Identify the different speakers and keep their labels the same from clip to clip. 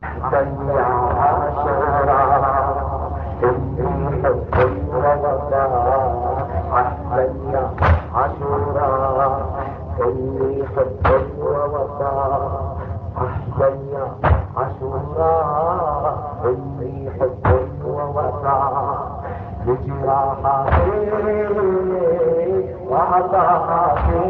Speaker 1: بني عاشوراء إني حب الوفاء بني عاشوراء إني حب الوفاء بني عاشوراء إني حب الوفاء بجراحاتي وعطاءاتي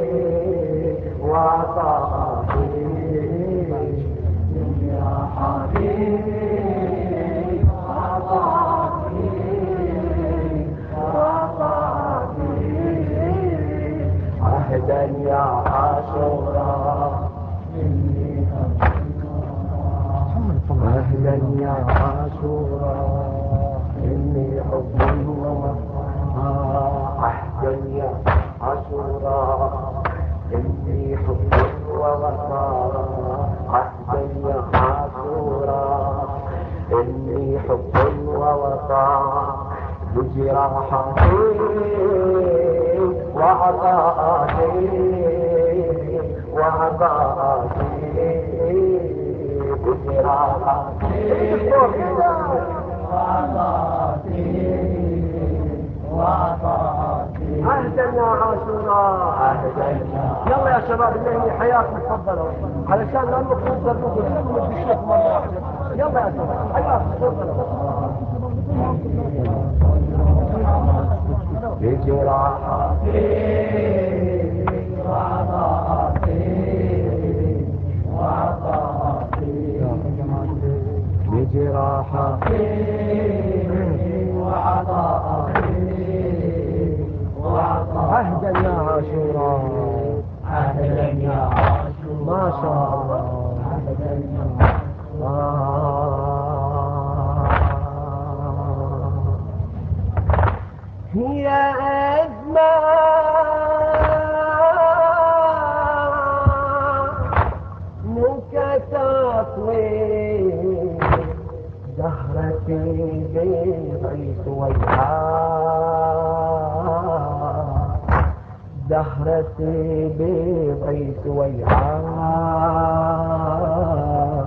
Speaker 1: عهدا يا عاشوراء عهدا يا عاشوراء إني حب الوفاء عهدا يا عاشوراء إني حب الوفاء عهدا يا عاشوراء إني حب الوفاء بجراحاتي وعطاءاتي بجراحاتي وعطاءاتي عهدا يا عاشوراء عهدا. يلا يا شباب اللي هي حياكم تفضلوا علشان لا نخرج نقول لكم بالشيخ مره واحده. يلا يا شباب حياكم تفضلوا. بجراحاتي وعطاءاتي بجراحاتي وعطاءاتي عهدا يا عاشوراء عهدا يا عاشوراء ما شاء الله عهدا هي دهرتي بيضي سويعاء دهرتي بيضي سويعاء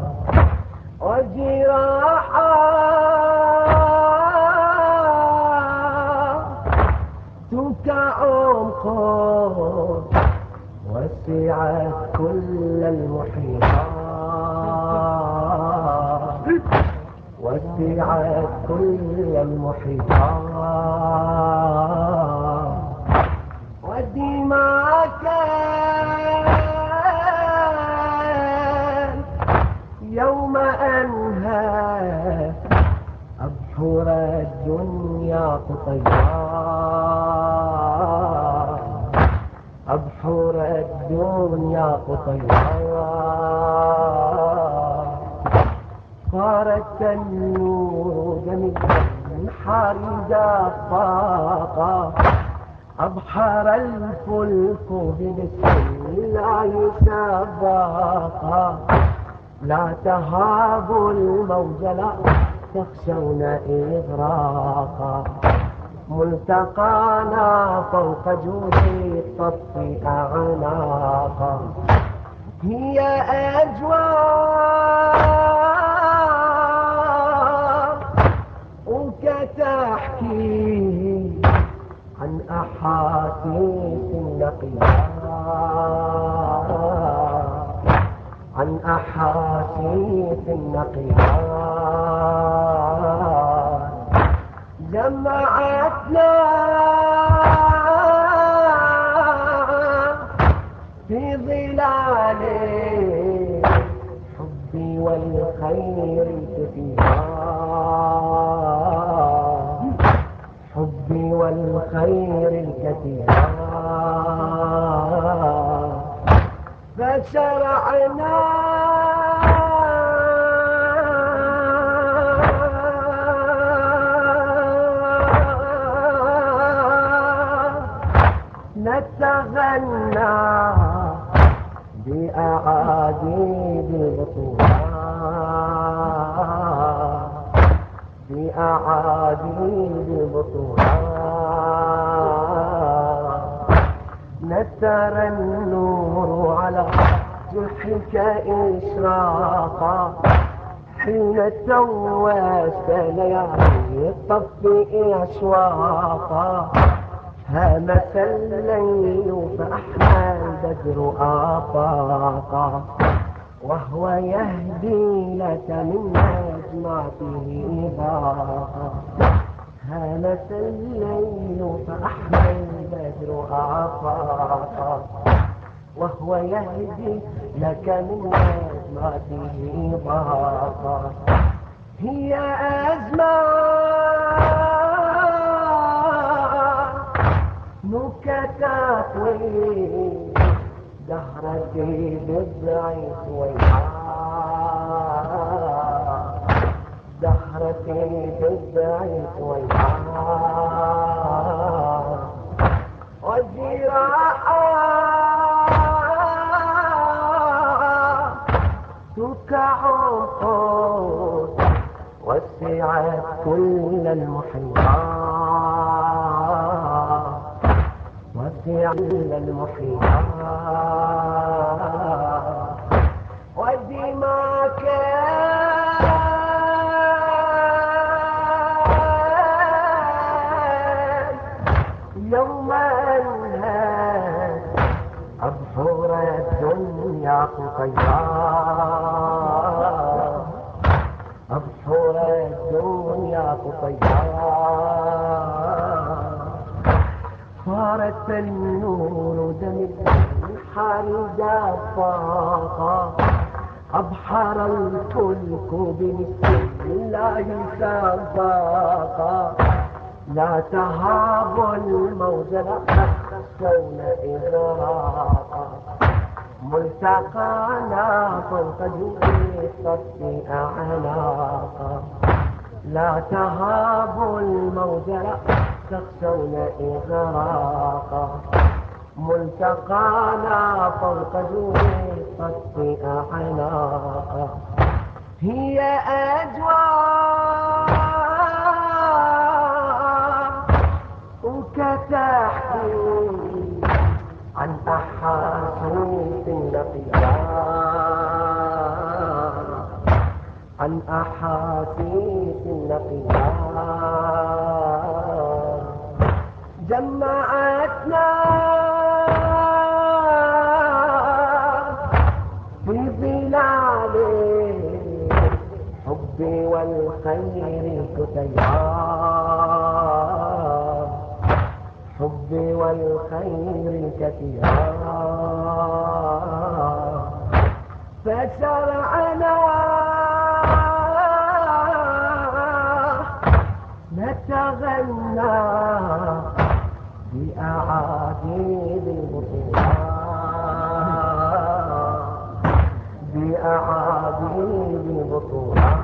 Speaker 1: وجراحاتك عمق وسعت كل المحيطات وسعت كل المحيطات ودماك يوم أنهى أبحر الدنيا قطيات أبحر الدنيا قطيات صارت النور من حارجة طاقة أبحر الفلك ببسم الله سباقا لا تهابوا الموج لا تخشون إغراقا ملتقانا فوق جود الطف أعناقا هي أجواءك تحكي عن أحاسيس النقيات عن أحاسيس النقيات جمعتنا في ظلال الحب والخير الكثيرات حب والخير الكثيرات فشرعنا نتغنى بأعاجيب البطولات بأعاجيب البطولات نثر النور على جرحك إشراقا حين توست ليالي الطفئ أشواقا هامس الليل فأحمى البدر آفاقا وهو يهدي لك من نجمته باقا هامس الليل فأحمى البدر آفاقا وهو يهدي لك من نجمته باقا هي أزمانك تطوي دهرتي بضعي سويعة دهرتي بضعي سويعة وجراحاتك عمق وسعت كل المحيطات وسعت كل المحيطات ودماك يوما أبحر الدنيا قطيرا أبحر الدنيا قطيرا صارت النور دم البحر دفاقا أبحر الفلك بمثل الله سباقا لا تهاب الموج لا تخشون إغراقا ملتقانا فوق جوع الصف أعناقا لا تهاب الموج لا تخشون إغراقا ملتقانا فوق جوع الصف أعناقا هي أجواءك تحكي عن أحاسيس نقية عن أحاسيس نقية جمعتنا في ظلال الحب والخير كتيبا الحب والخير كثيرا فشرعنا نتغنى بأعاجيب البطولات بأعاجيب البطولات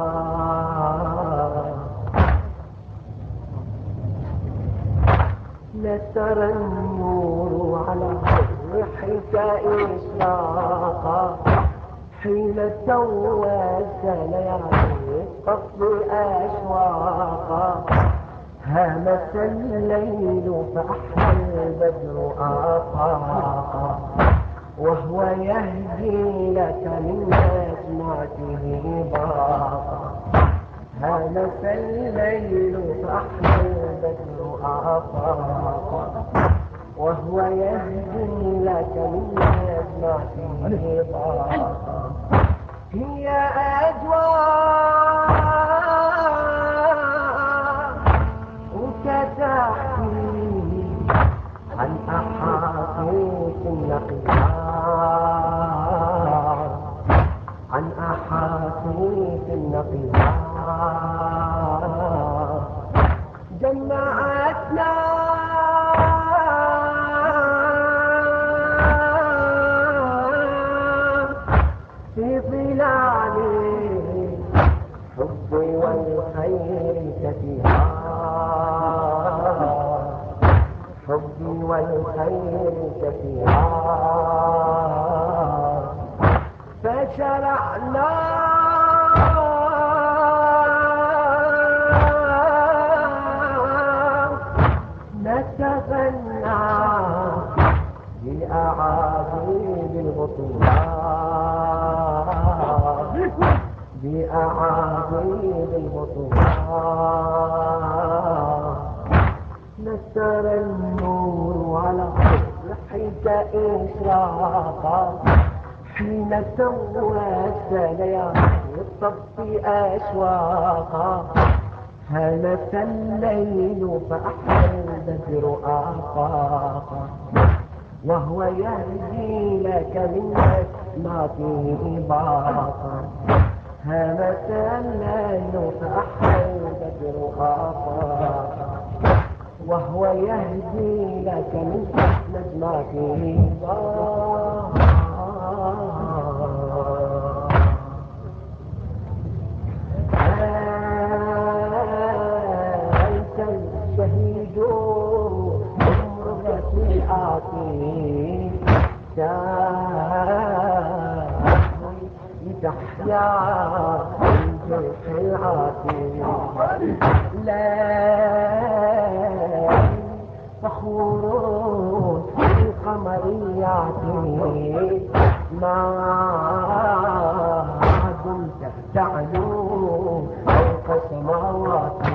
Speaker 1: لترى النور على روحك إشراقا حين توست ليالي القصد أشواقا هامس الليل فأحمى البدر آفاقا وهو يهدي لك من نجمته باقا هامس الليل فأحمى البدر آفاقا وهو يهدي لك من نجمته باقا هي أجواءك تحكي عن أحاسيس نقية عن أحاسيس نقية جمعتنا في ظلال الحب والخير كثيرا الحب والخير كثيرا فشرعنا نتغنى بأعاجيب البطولات أعاجيب البطولات نسر النور على ضحك إشراقا حين توسل يا الصف أشواقا هلت الليل فأحلى البدر آفاقا وهو يهدي لك من أسماته باقا هلت الليل فأحلى البدر آفاقا وهو يهدي لك من نجماته باقا شهيد عمرك في الآتين لتحيا من جرح العاتين لا فخور بالقمريات ما دمت تعلو فوق سماواتي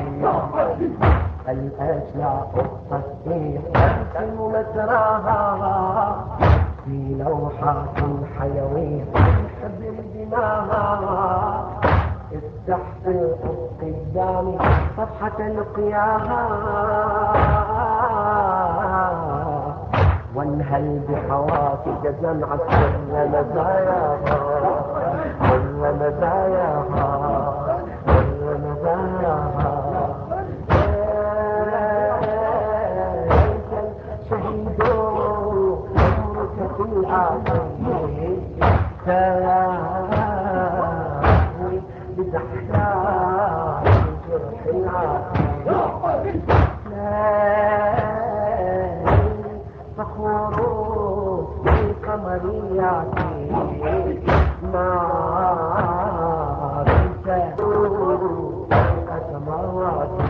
Speaker 1: الأشياء التصبيح ترسم مسراها في لوحات حيوية تحبر دماها افتح في الأفق الدامي صفحة لقياها وانهل بحواسك جمعت كل مزاياها كل مزاياها كل مزاياها شهيد عمرك في الآخرين تاوي بزحياء جرح العافية فخور بالقمريات ما كنت فوق سماواتي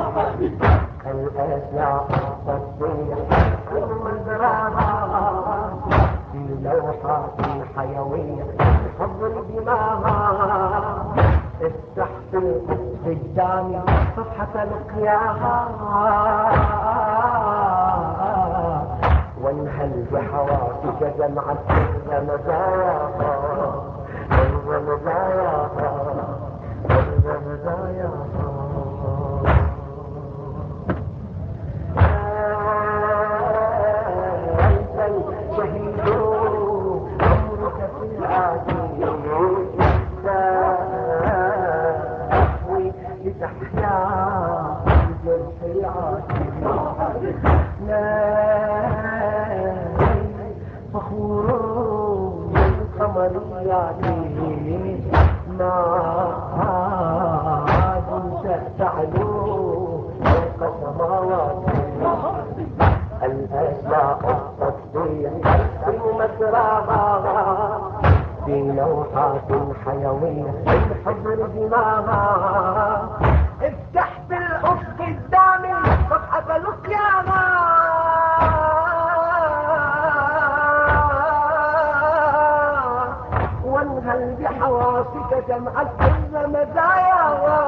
Speaker 1: الأشياء التصبيح مزرعها في لوحات حيوية تحضر دماها افتح في الدامي صفحة لقياها وانهل بحواسك جمعت كل مزاياها كل مزاياها كل مزاياها شهيد عمرك في الآتين تهوي لتحيا جرح العاتين فخور بالقمريات ما دمت تعلو فوق سماواتي الأشياء التصبيح ترسم مسراها في لوحات حيوية تحضر دماها افتح في الأفق الدامي صفحة لقياها وانهل بحواسك جمعت كل مزاياها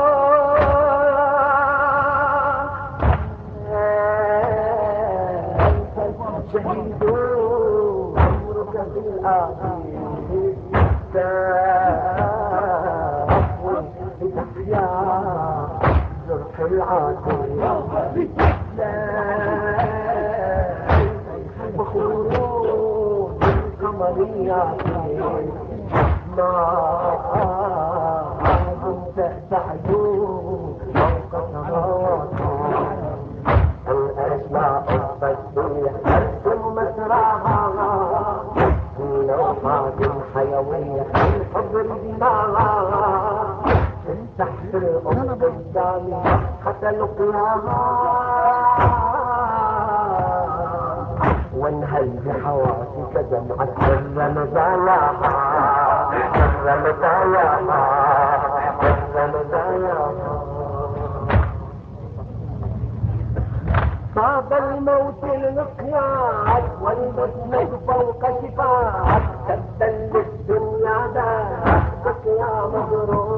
Speaker 1: شهيد عمرك في الآخرين تهوي بتحيا جرح العاتين فخور بالقمريات ما دمت تعلو فوق سماواتي الأشياء التصبيح ترسم مسراها في لوحات حيوية تحضر دماها تحت الأفق الدامي حتى لقياها وانهل بحواسك جمعت كل مزاياها كل مزاياها كل مزاياها طاب الموت للقياس والمسند فوق شفاك تبا للدنيا داك يا مبروك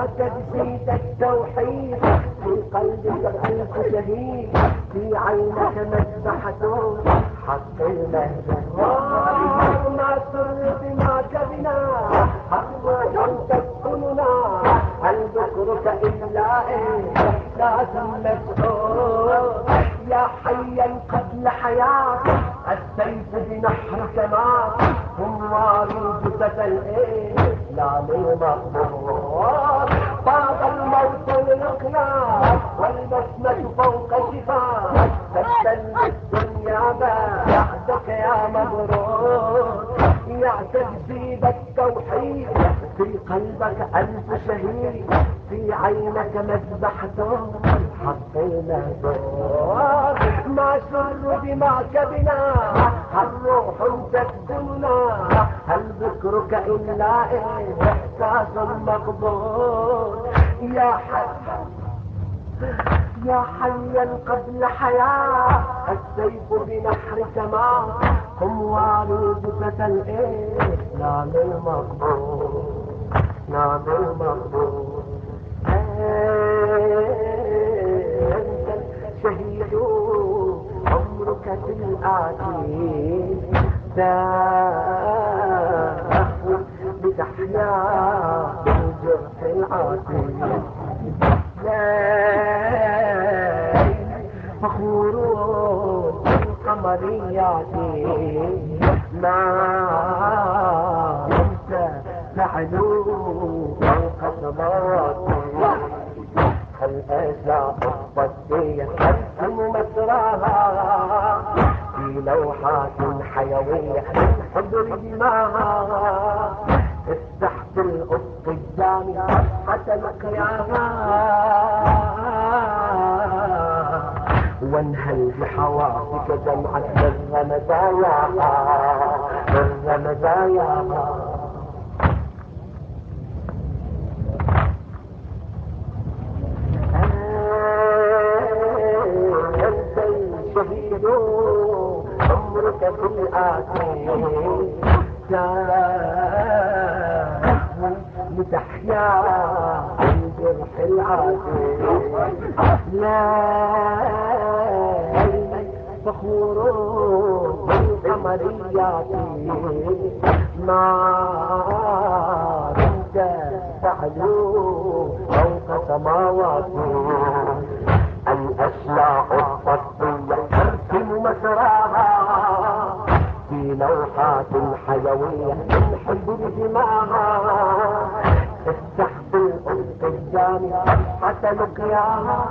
Speaker 1: يا تجسيد التوحيد في قلبك ألف شهيد في عينك مذبحة حق المهزوم ما سر بما كبنا حق تسكننا هل ذكرك إلا إحساس مسعود يا حيا قبل حياة السيف بنحرك ما هم وارثة لا للمقبور بعد الموت للقيام والبسمة فوق شفاه تبتل الدنيا بعدك يا مبرور يا تجسيد التوحيد في قلبك ألف شهيد في عينك مذبحة حق المهدور ما سر بمعك بنا هل روح تسكننا هل ذكرك إلا إحساس مقبول يا حيا قبل حياة السيف بنحر سماء هم والدة لا للمقبول لا للمقبول أنت الشهيد عمرك في الآتي بتحيا بالجرح العاتي فخور بالقمريات ما انت تعلو فوق سماوات هل أسلع الصدية ترسم مسراها في لوحات حيوية من حضر دماها استحت القط الجامي حتى لقياها وانهل بحواسك جمعت بر مزاياها بر مزاياها أنت الشهيد عمرك في الآتي لتحيا الجرح العاتي لا فخور بالقمريات ما انت تعلو فوق سماوات الأشلاء الصدية ترسم مسراها في لوحات حيوية من حبر دماها استحب الأنس الجامي حتى لقياها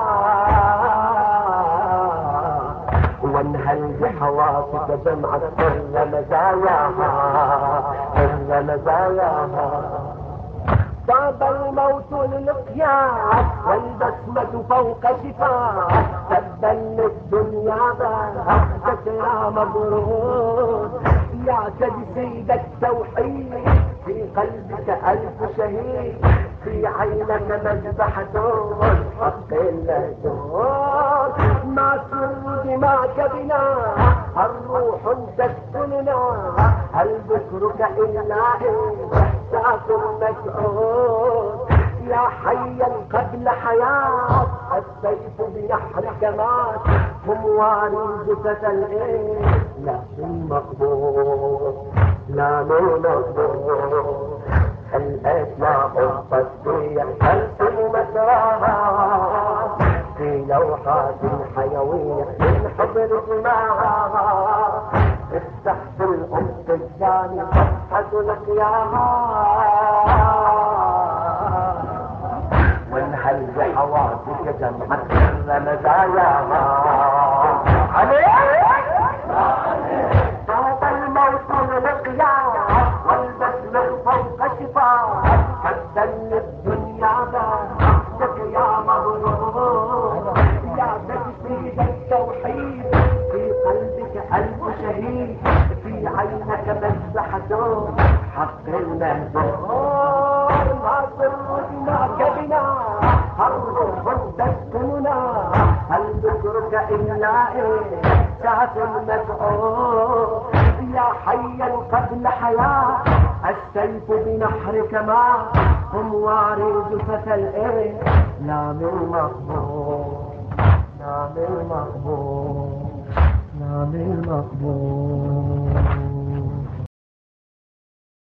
Speaker 1: وانهل بحواسك جمعت سر مزاياها سر مزاياها طاب الموت للقياس والبسمة فوق شفاه تبا للدنيا بهجتك يا مبرور يا تجسيد التوحيد في قلبك ألف شهيد في عينك مذبحة حق المهجور ما سر دماك بنا الروح تسكننا هل ذكرك إلا إحساس مسعود يا حيا قبل حياة السيف بنحرك مات هم وارثة لا المقبول لا المقبول الأسماء الصدية ترسم مسراها في لوحات حيوية من حضر دماها استحت الأنس الجاني صفحة لقياها وانهل بحواسك جمعت سر مزاياها عليك صوت الموت للقياها والبسمة فوق شفاه حتى للدنيا بهجتك يا مبرور يا تجسيد التوحيد في قلبك ألف شهيد في عينك مذبحة حق المهجور ما سرناك بنا الروح تسكننا هل ذكرك إلا إحساس مسعود يا حيا قبل حياة السيف بنحرك ما هم وارد فتى الإسلام المقبول، نام المقبول، نام المقبول.